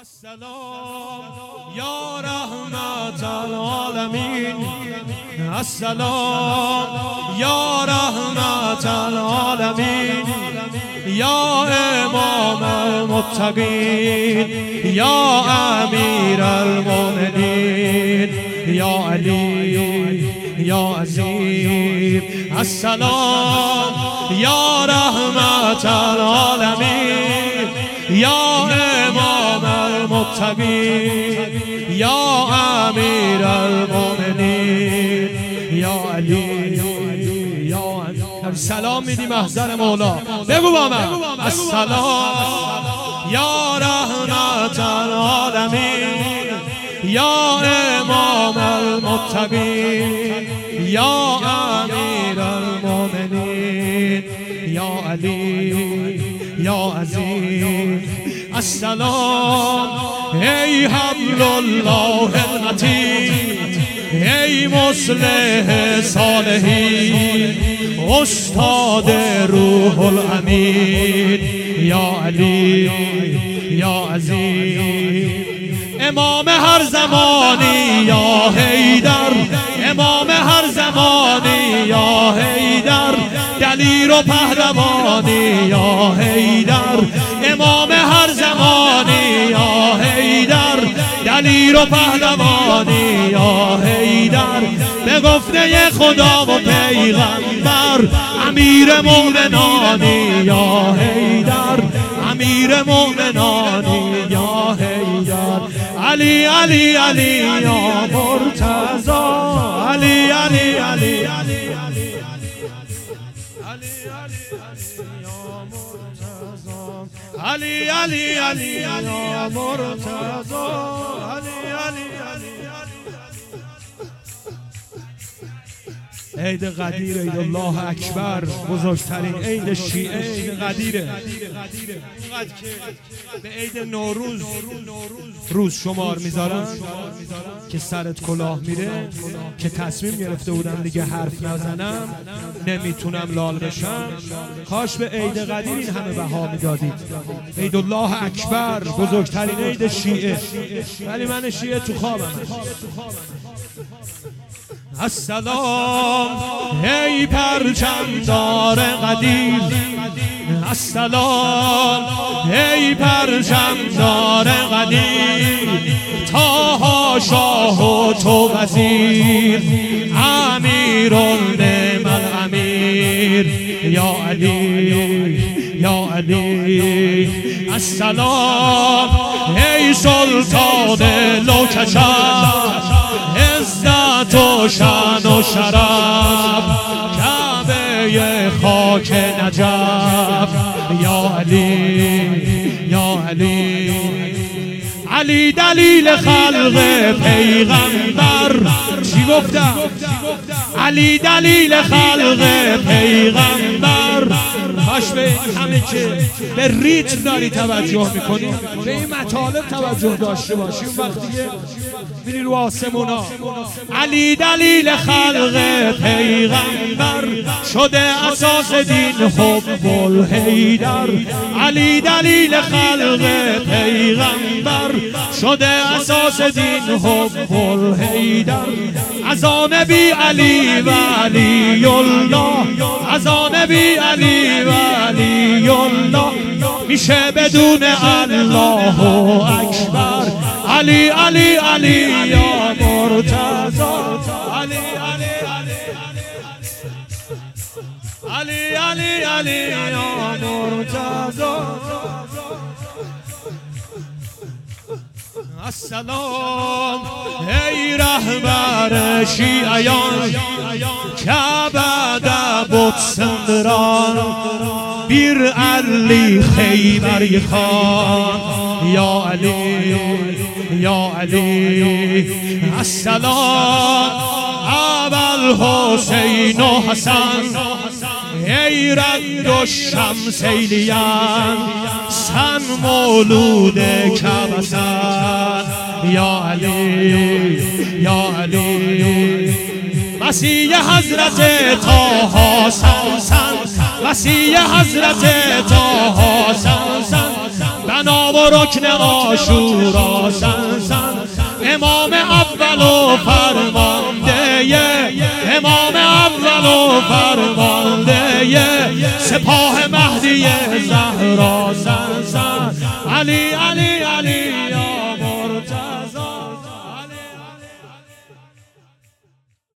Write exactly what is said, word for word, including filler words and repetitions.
السلام یا رحمت العالمین، السلام یا رحمت العالمین، یا امام المتقین، یا امیر المؤمنین، یا علی یا عظیم. السلام یا رحمت العالمین، یا امام المتقین، یا امیر المؤمنین، یا علی یا علی. سلام میدی محضر مولا، بگو با من. السلام یا رحمت العالمین، یا امام المتقین، یا امیر المؤمنین، یا علی یا عظیم. السلام ای حبل الله المتین، ای مصلح صالحین، استاد روح الامین، یا علی یا عظیم. امام هر زمانی یا حیدر، امام هر زمانی یا حیدر، دلیر و پهلوانی یا حیدر، امام هر زمانی یا حیدر، دلیر و پهلوانی یا حیدر. به گفته خدا و پیغمبر، امیر مومنانی یا حیدر، امیر مومنانی یا حیدر. علی علی علی یا مرتضی، علی علی علی علی علی علی علی یا مرتضی، علی علی علی. عید قدیر، عید الله اکبر، بزرگترین عید شیعه عید قدیره. اینقدر که به عید نوروز روز شمار میذارن که سرت کلاه میره، که تصمیم گرفته بودم دیگه حرف نزنم، نمیتونم لال بشم. کاش به عید قدیر این همه بها میدادید. عید الله اکبر، بزرگترین عید شیعه، ولی من شیعه تو خوابم. السلام ای پرچمدار قدیر، السلام ای پرچمدار قدیر، طه شاه و تو وزیر، امیر النعم الامیر، یا علی یا علی. السلام ای سلطان لوکشان، عزت و شان و شرف، کعبه خاک نجف، یا علی یا علی. علی دلیل خلق پیغمبر، چی گفتم؟ علی دلیل خلق پیغمبر. کاش به همه که به ریتم داری توجه میکنی، به این مطالب توجه داشته باشی. وقتی که میری رو آسمونا، علی دلیل خلق پیغمبر، شده اساس دین حب الحیدر. علی دلیل خلق پیغمبر، شده اساس دین حب الحیدر. از آن نبی علی و علی الله، از آن نبی علی و علی الله، میشه بدون الله اکبر. علی علی علی یا مرتضی، علی علی علی علی علی یا مرتضی. السلام ای رهبر شیعیان، کعبه بت سندران، بیر علی خیبری خان، یا علی یا علی. السلام ابل حسین و حسن، ای رد و شمسیلیان، سن مولود کبسن، یا علی یا علی. مسیح حضرت طه سن سن، مسیح حضرت طه سن سن، بنا و رکن عاشورا سن سن امام اول و فرمانده امام اول و فرمانده سپاه مهدی زهرا سن سن علی علی